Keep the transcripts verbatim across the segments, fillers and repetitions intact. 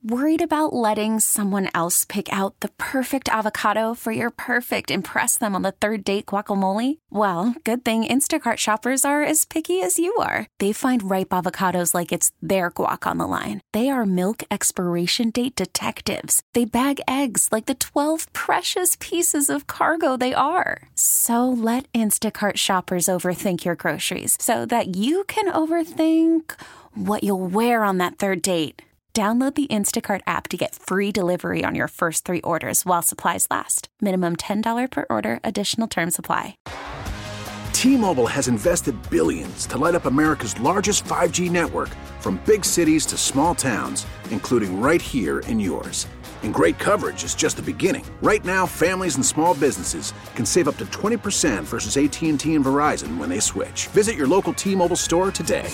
Worried about letting someone else pick out the perfect avocado for your perfect impress them on the third date guacamole? Well, good thing Instacart shoppers are as picky as you are. They find ripe avocados like it's their guac on the line. They are milk expiration date detectives. They bag eggs like the twelve precious pieces of cargo they are. So let Instacart shoppers overthink your groceries so that you can overthink what you'll wear on that third date. Download the Instacart app to get free delivery on your first three orders while supplies last. Minimum ten dollars per order. Additional terms apply. T-Mobile has invested billions to light up America's largest five G network, from big cities to small towns, including right here in yours. And great coverage is just the beginning. Right now, families and small businesses can save up to twenty percent versus A T and T and Verizon when they switch. Visit your local T-Mobile store today.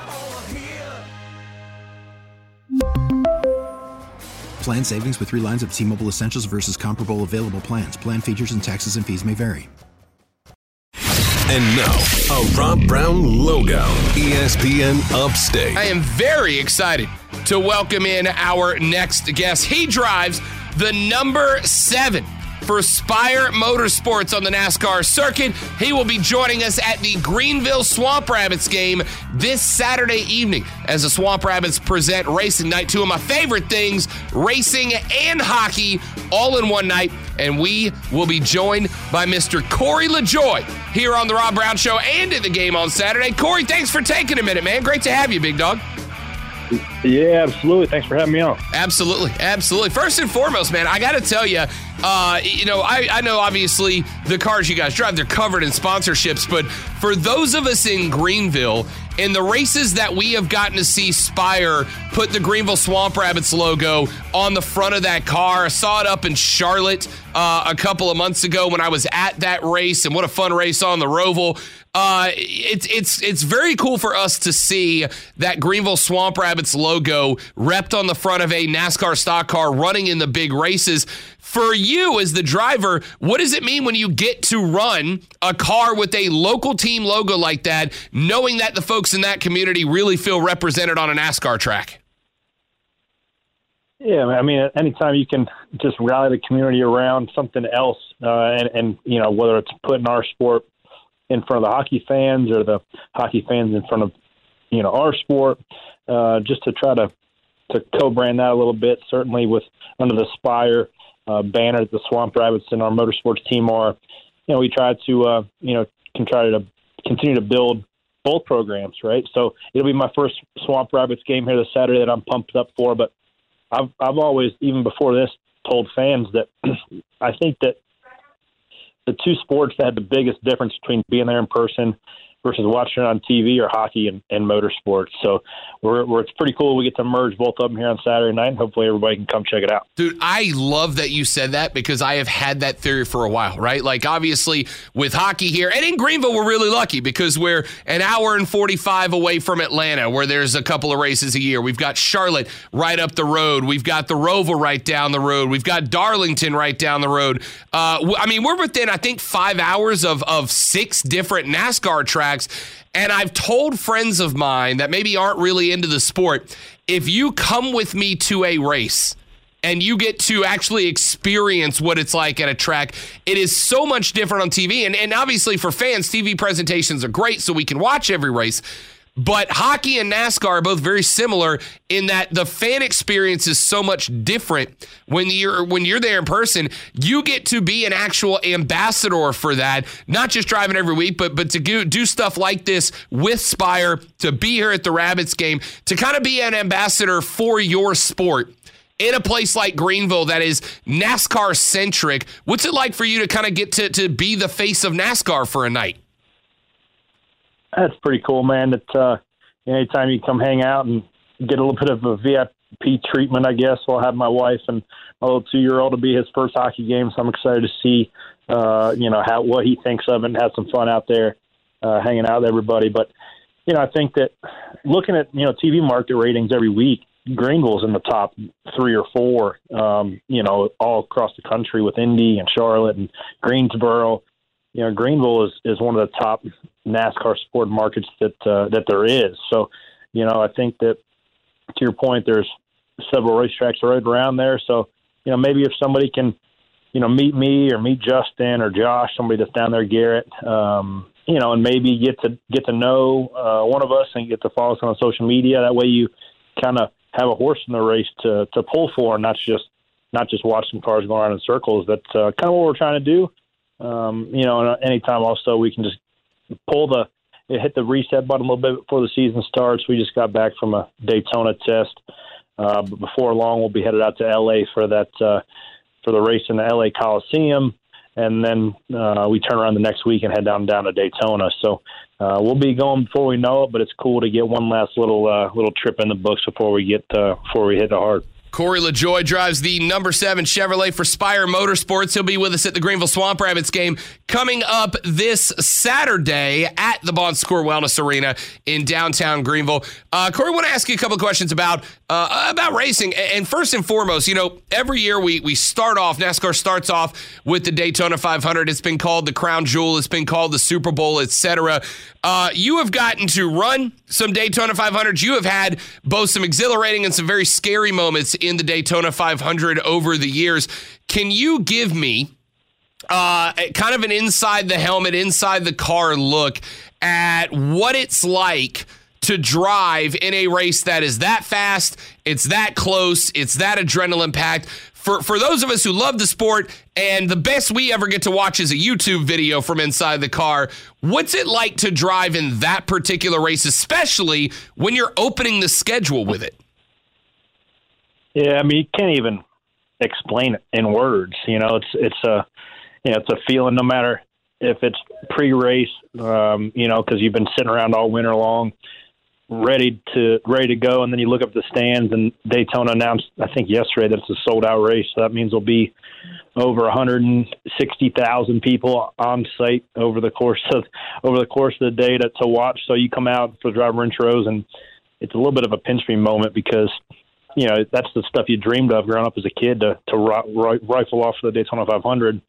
Plan savings with three lines of T-Mobile Essentials versus comparable available plans. Plan features and taxes and fees may vary. And now, a Rob Brown logo. E S P N Upstate. I am very excited to welcome in our next guest. He drives the number seven for Spire Motorsports on the NASCAR circuit. He will be joining us at the Greenville Swamp Rabbits game this Saturday evening as the Swamp Rabbits present Racing Night, two of my favorite things, racing and hockey, all in one night. And we will be joined by Mister Corey LaJoie here on the Rob Brown Show and at the game on Saturday. Corey, thanks for taking a minute, man. Great to have you, big dog. Yeah, absolutely. Thanks for having me on. Absolutely. Absolutely. First and foremost, man, I got to tell you, uh, you know, I, I know obviously the cars you guys drive, they're covered in sponsorships, but for those of us in Greenville, in the races that we have gotten to see Spire put the Greenville Swamp Rabbits logo on the front of that car. I saw it up in Charlotte uh, a couple of months ago when I was at that race, and what a fun race on the Roval. Uh, it's it's it's very cool for us to see that Greenville Swamp Rabbits logo repped on the front of a NASCAR stock car running in the big races. For you as the driver, what does it mean when you get to run a car with a local team logo like that, knowing that the folks in that community really feel represented on a NASCAR track? Yeah, I mean, anytime you can just rally the community around something else, uh, and, and, you know, whether it's putting our sport in front of the hockey fans or the hockey fans in front of, you know, our sport, uh, just to try to, to co-brand that a little bit, certainly with under the Spire uh, banner that the Swamp Rabbits and our motorsports team are, you know, we try to, uh, you know, can try to continue to build both programs, right? So it'll be my first Swamp Rabbits game here this Saturday that I'm pumped up for, but I've, I've always, even before this, told fans that I think that the two sports that had the biggest difference between being there in person versus watching it on T V are hockey and, and motorsports. So we're, we're it's pretty cool. We get to merge both of them here on Saturday night, and hopefully everybody can come check it out. Dude, I love that you said that because I have had that theory for a while, right? Like, obviously, with hockey here, and in Greenville, we're really lucky because we're an hour and forty-five away from Atlanta, where there's a couple of races a year. We've got Charlotte right up the road. We've got the Roval right down the road. We've got Darlington right down the road. Uh, I mean, we're within, I think, five hours of, of six different NASCAR tracks. And I've told friends of mine that maybe aren't really into the sport, if you come with me to a race and you get to actually experience what it's like at a track, it is so much different on T V. And, and obviously for fans, T V presentations are great so we can watch every race. But hockey and NASCAR are both very similar in that the fan experience is so much different when you're when you're there in person. You get to be an actual ambassador for that, not just driving every week, but but to do, do stuff like this with Spire, to be here at the Rabbits game, to kind of be an ambassador for your sport in a place like Greenville that is NASCAR-centric. What's it like for you to kind of get to, to be the face of NASCAR for a night? That's pretty cool, man. That uh, anytime you come hang out and get a little bit of a V I P treatment, I guess. I'll have my wife and my little two-year-old to be his first hockey game, so I'm excited to see, uh, you know, how what he thinks of it and have some fun out there, uh, hanging out with everybody. But you know, I think that looking at you know T V market ratings every week, Greenville's in the top three or four. Um, you know, all across the country with Indy and Charlotte and Greensboro. You know, Greenville is, is one of the top NASCAR sport markets that uh, that there is. So, you know, I think that to your point, there's several racetracks right around there. So, you know, maybe if somebody can, you know, meet me or meet Justin or Josh, somebody that's down there, Garrett, um, you know, and maybe get to get to know uh, one of us and get to follow us on social media. That way you kind of have a horse in the race to, to pull for, and not just not just watch some cars go around in circles. That's uh, kind of what we're trying to do. Um, you know, and anytime also we can just pull the hit the reset button a little bit before the season starts. We just got back from a Daytona test, uh, but before long we'll be headed out to L A for that uh, for the race in the L A Coliseum. And then uh, we turn around the next week and head down down to Daytona. So uh, we'll be going before we know it, but it's cool to get one last little uh, little trip in the books before we get uh, before we hit the hard. Corey LaJoie drives the number seven Chevrolet for Spire Motorsports. He'll be with us at the Greenville Swamp Rabbits game coming up this Saturday at the Bon Secours Wellness Arena in downtown Greenville. Uh, Corey, I want to ask you a couple of questions about uh, about racing. And first and foremost, you know, every year we we start off, NASCAR starts off with the Daytona five hundred. It's been called the Crown Jewel. It's been called the Super Bowl, et cetera. Uh, you have gotten to run some Daytona five hundreds. You have had both some exhilarating and some very scary moments in the Daytona five hundred over the years. Can you give me uh, kind of an inside the helmet, inside the car look at what it's like to drive in a race that is that fast, it's that close, it's that adrenaline packed? For for those of us who love the sport, and the best we ever get to watch is a YouTube video from inside the car, what's it like to drive in that particular race, especially when you're opening the schedule with it? Yeah, I mean, you can't even explain it in words. You know, it's it's a you know it's a feeling. No matter if it's pre-race, um, you know, because you've been sitting around all winter long, ready to ready to go, and then you look up the stands, and Daytona announced, I think yesterday, that it's a sold-out race. So that means there'll be over one hundred sixty thousand people on site over the course of over the course of the day to, to watch. So you come out for driver intros, and it's a little bit of a pinch me moment because, you know, that's the stuff you dreamed of growing up as a kid, to to ri- rifle off for the Daytona five hundred.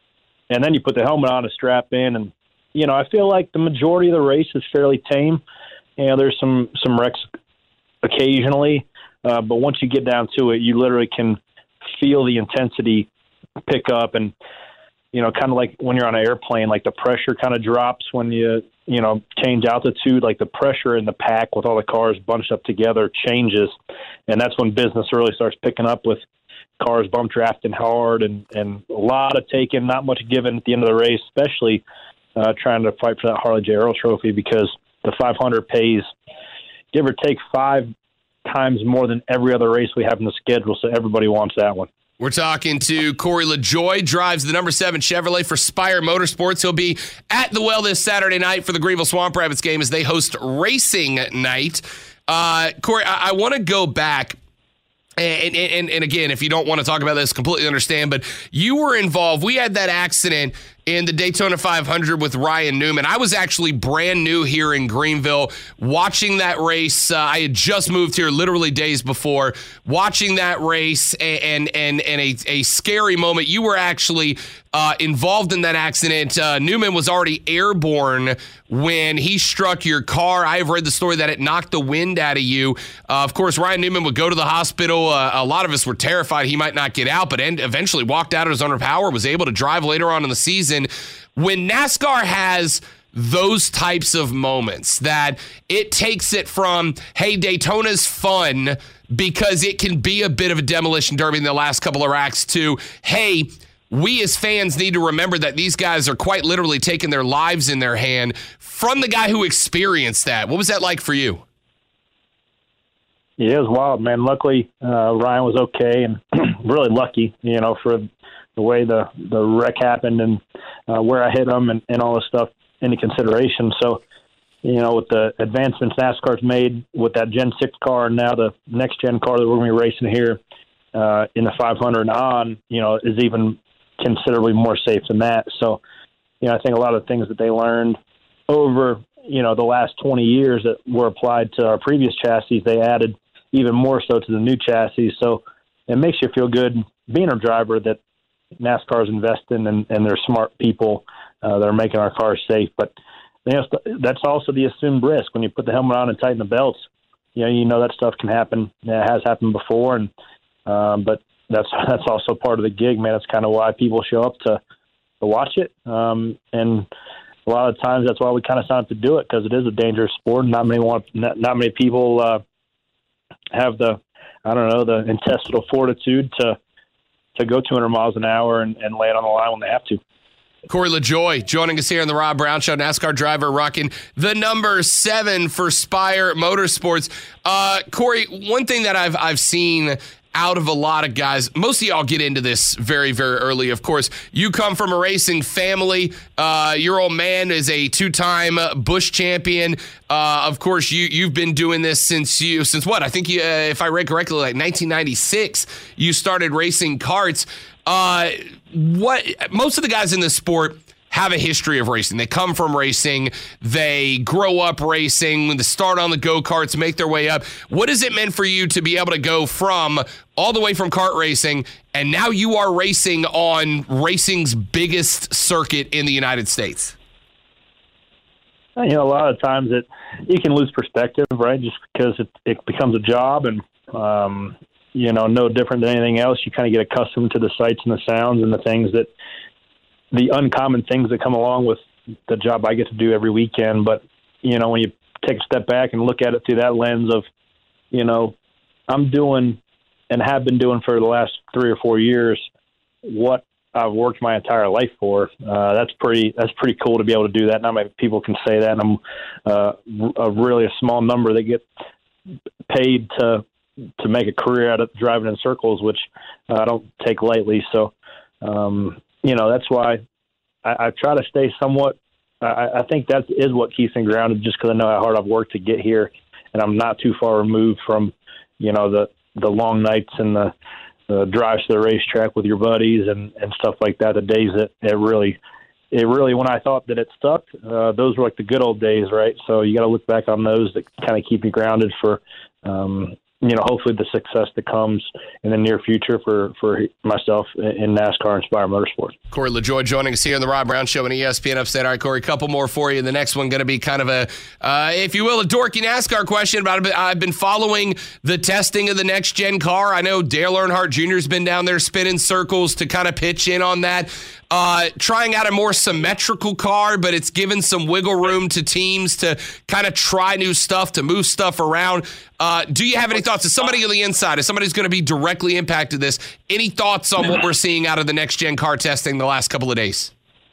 And then you put the helmet on, a strap in, and, you know, I feel like the majority of the race is fairly tame. You know, there's some, some wrecks occasionally, uh, but once you get down to it, you literally can feel the intensity pick up. And, you know, kind of like when you're on an airplane, like the pressure kind of drops when you, you know, change altitude, like the pressure in the pack with all the cars bunched up together changes. And that's when business really starts picking up, with cars bump drafting hard and, and a lot of taking, not much given at the end of the race, especially uh, trying to fight for that Harley J. Earl trophy, because the five hundred pays, give or take, five times more than every other race we have in the schedule, so everybody wants that one. We're talking to Corey LaJoie, drives the number seven Chevrolet for Spire Motorsports. He'll be at the well this Saturday night for the Greenville Swamp Rabbits game as they host Racing Night. Uh, Corey, I, I want to go back. And, and and again, if you don't want to talk about this, completely understand, but you were involved. We had that accident in the Daytona five hundred with Ryan Newman. I was actually brand new here in Greenville watching that race. Uh, I had just moved here literally days before, watching that race, and and and a, a scary moment. You were actually uh, involved in that accident. Uh, Newman was already airborne when he struck your car. I have read the story that it knocked the wind out of you. Uh, of course, Ryan Newman would go to the hospital. Uh, a lot of us were terrified he might not get out, but end, eventually walked out of his own power, was able to drive later on in the season. When NASCAR has those types of moments, that it takes it from, hey, Daytona's fun because it can be a bit of a demolition derby in the last couple of racks, to, hey, we as fans need to remember that these guys are quite literally taking their lives in their hand, from the guy who experienced that. What was that like for you? Yeah, it was wild, man. Luckily, uh, Ryan was okay, and really lucky, you know, for the way the, the wreck happened and uh, where I hit him and, and all this stuff into consideration. So, you know, with the advancements NASCAR's made with that Gen six car, and now the next gen car that we're going to be racing here uh, in the five hundred on, you know, is even considerably more safe than that. So, you know, I think a lot of things that they learned over, you know, the last twenty years that were applied to our previous chassis, they added even more so to the new chassis. So it makes you feel good being a driver that NASCAR's investing, and, and they're smart people uh, that are making our cars safe. But you know, that's also the assumed risk when you put the helmet on and tighten the belts. you know, you know that stuff can happen. It has happened before, and um, but that's that's also part of the gig, man. It's kind of why people show up to to watch it, um, and a lot of times that's why we kind of sign up to do it, because it is a dangerous sport. Not many want, not, not many people uh, have the, I don't know, the intestinal fortitude to to go two hundred miles an hour and, and lay it on the line when they have to. Corey LaJoie joining us here on the Rob Brown Show, NASCAR driver rocking the number seven for Spire Motorsports. Uh, Corey, one thing that I've I've seen out of a lot of guys, most of y'all get into this very, very early, of course. You come from a racing family. Uh, your old man is a two-time Busch champion. Uh, of course, you, you've been doing this since you, since what? I think, you, uh, if I read correctly, like nineteen ninety-six, you started racing karts. Uh, what most of the guys in this sport have a history of racing. They come from racing. They grow up racing. They start on the go-karts, make their way up. What has it meant for you to be able to go from all the way from kart racing, and now you are racing on racing's biggest circuit in the United States? You know, a lot of times it you can lose perspective, right? Just because it, it becomes a job, and um, you know, no different than anything else. You kind of get accustomed to the sights and the sounds and the things that, the uncommon things that come along with the job I get to do every weekend. But, you know, when you take a step back and look at it through that lens of, you know, I'm doing and have been doing for the last three or four years what I've worked my entire life for. Uh, that's pretty, that's pretty cool to be able to do that. Not many people can say that. And I'm uh, a really a small number that get paid to, to make a career out of driving in circles, which uh, I don't take lightly. So, um, you know, that's why I, I try to stay somewhat, I, I think that is what keeps me grounded, just because I know how hard I've worked to get here, and I'm not too far removed from, you know, the, the long nights and the, the drives to the racetrack with your buddies and, and stuff like that, the days that it really, it really, when I thought that it stuck, uh, those were like the good old days, right? So you got to look back on those that kind of keep me grounded for, um, you know, hopefully the success that comes in the near future for, for myself in NASCAR and Spire Motorsports. Corey LaJoie joining us here on the Rob Brown Show on E S P N Upstate. All right, Corey, a couple more for you. The next one going to be kind of a, uh, if you will, a dorky NASCAR question. But I've been following the testing of the next-gen car. I know Dale Earnhardt Junior has been down there spinning circles to kind of pitch in on that. Uh, trying out a more symmetrical car, but it's given some wiggle room to teams to kind of try new stuff, to move stuff around. Uh, do you have any thoughts? As somebody on the inside, as somebody who's going to be directly impacted this, any thoughts on what we're seeing out of the next-gen car testing the last couple of days?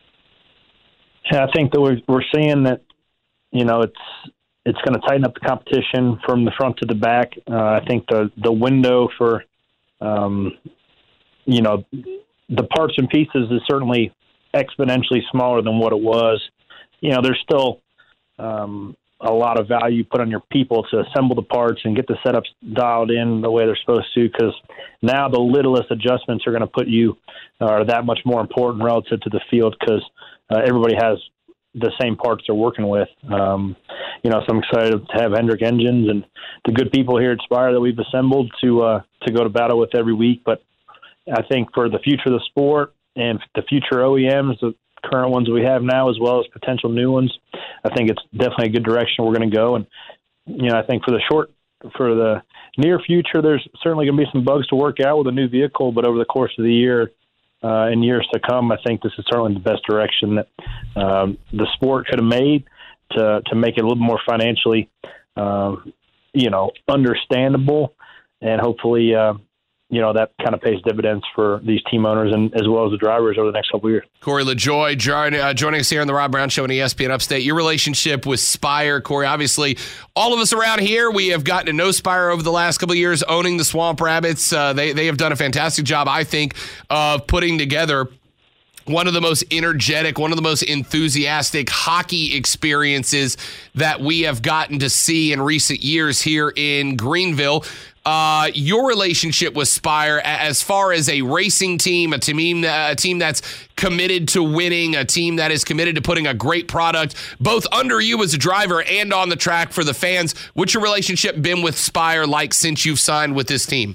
Yeah, I think that we're, we're seeing that, you know, it's it's going to tighten up the competition from the front to the back. Uh, I think the, the window for, um, you know, the parts and pieces is certainly exponentially smaller than what it was. You know, there's still um, a lot of value put on your people to assemble the parts and get the setups dialed in the way they're supposed to, because now the littlest adjustments are going to put you uh, are that much more important relative to the field, because uh, everybody has the same parts they're working with. Um, you know, so I'm excited to have Hendrick Engines and the good people here at Spire that we've assembled to uh, to go to battle with every week. But I think for the future of the sport and the future O E Ms, the current ones we have now, as well as potential new ones, I think it's definitely a good direction we're going to go. And, you know, I think for the short, for the near future, there's certainly going to be some bugs to work out with a new vehicle, but over the course of the year uh, and years to come, I think this is certainly the best direction that um, the sport could have made to, to make it a little more financially, um, you know, understandable, and hopefully, uh, you know, that kind of pays dividends for these team owners and as well as the drivers over the next couple of years. Corey LaJoie join, uh, joining us here on the Rob Brown Show on E S P N Upstate. Your relationship with Spire, Corey, obviously all of us around here, we have gotten to know Spire over the last couple of years, owning the Swamp Rabbits. Uh, they, they have done a fantastic job, I think, of putting together one of the most energetic, one of the most enthusiastic hockey experiences that we have gotten to see in recent years here in Greenville. Uh, your relationship with Spire, as far as a racing team, a team, a team that's committed to winning, a team that is committed to putting a great product, both under you as a driver and on the track for the fans. What's your relationship been with Spire like since you've signed with this team?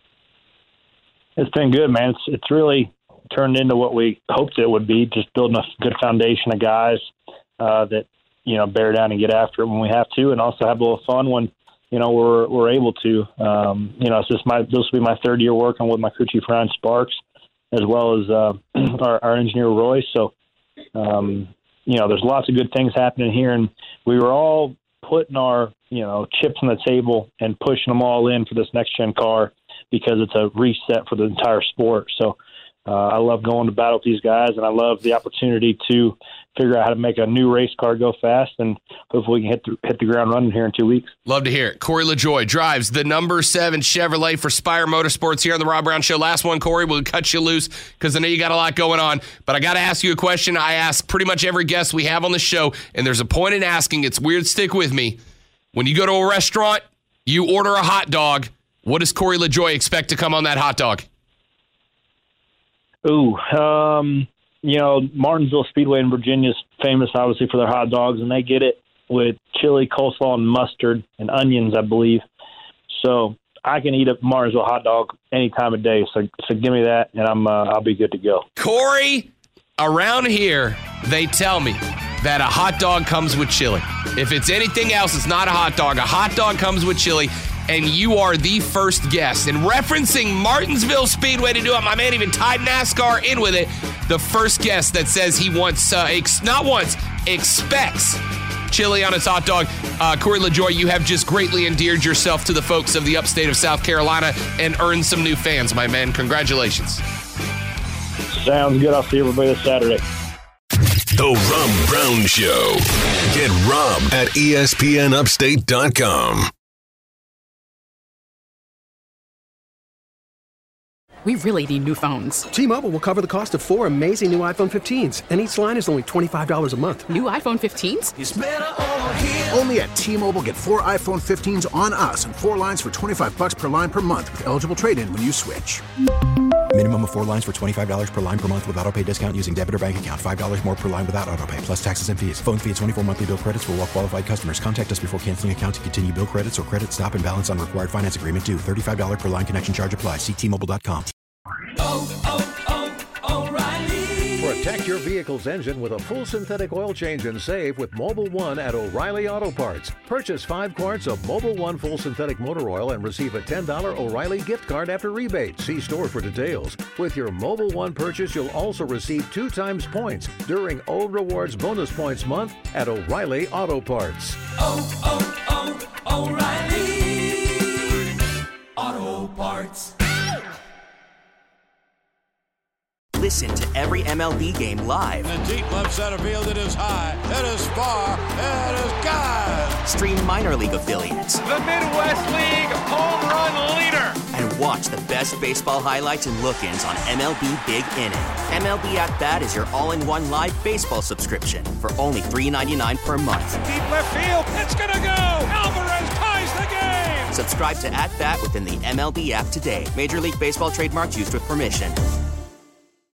It's been good, man. It's, it's really turned into what we hoped it would be, just building a good foundation of guys uh, that, you know, bear down and get after it when we have to, and also have a little fun when, you know, we're we're able to. Um, you know, it's just my this will be my third year working with my crew chief Ryan Sparks, as well as uh, our, our engineer Roy. So, um, you know, there's lots of good things happening here, and we were all putting our you know chips on the table and pushing them all in for this next gen car because it's a reset for the entire sport. So. Uh, I love going to battle with these guys, and I love the opportunity to figure out how to make a new race car go fast, and hopefully we can hit the, hit the ground running here in two weeks. Love to hear it. Corey LaJoie drives the number seven Chevrolet for Spire Motorsports here on the Rob Brown Show. Last one, Corey. We'll cut you loose because I know you got a lot going on, but I got to ask you a question I ask pretty much every guest we have on the show, and there's a point in asking. It's weird. Stick with me. When you go to a restaurant, you order a hot dog. What does Corey LaJoie expect to come on that hot dog? Ooh, um, you know, Martinsville Speedway in Virginia is famous, obviously, for their hot dogs, and they get it with chili, coleslaw, and mustard and onions, I believe. So I can eat a Martinsville hot dog any time of day. So, so give me that, and I'm uh, I'll be good to go. Corey, around here, they tell me that a hot dog comes with chili. If it's anything else, it's not a hot dog. A hot dog comes with chili. And you are the first guest. And referencing Martinsville Speedway to do it, my man even tied NASCAR in with it. The first guest that says he wants, uh, ex- not once, expects chili on his hot dog. Uh, Corey LaJoie, you have just greatly endeared yourself to the folks of the upstate of South Carolina and earned some new fans, my man. Congratulations. Sounds good. I'll see everybody this Saturday. The Rob Brown Show. Get Rob at E S P N upstate dot com. We really need new phones. T-Mobile will cover the cost of four amazing new iPhone fifteens, and each line is only twenty-five dollars a month. New iPhone fifteens? It's better over here. Only at T-Mobile, get four iPhone fifteens on us and four lines for twenty-five dollars per line per month with eligible trade-in when you switch. Minimum of four lines for twenty-five dollars per line per month with autopay discount using debit or bank account. five dollars more per line without autopay, plus taxes and fees. Phone fee at twenty-four monthly bill credits for well-qualified customers. Contact us before canceling account to continue bill credits or credit stop and balance on required finance agreement due. thirty-five dollars per line connection charge applies. See T Mobile dot com. Oh, oh, oh, O'Reilly. Protect your vehicle's engine with a full synthetic oil change and save with Mobil one at O'Reilly Auto Parts. Purchase five quarts of Mobil one full synthetic motor oil and receive a ten dollars O'Reilly gift card after rebate. See store for details. With your Mobil one purchase, you'll also receive two times points during O Rewards Bonus Points Month at O'Reilly Auto Parts. Oh, oh, oh, O'Reilly Auto Parts. Listen to every M L B game live. In the deep left center field, it is high, it is far, it is gone. Stream minor league affiliates. The Midwest League home run leader. And watch the best baseball highlights and look-ins on M L B Big Inning. M L B At Bat is your all-in-one live baseball subscription for only three dollars and ninety-nine cents per month. Deep left field, it's gonna go. Alvarez ties the game. Subscribe to At Bat within the M L B app today. Major League Baseball trademarks used with permission.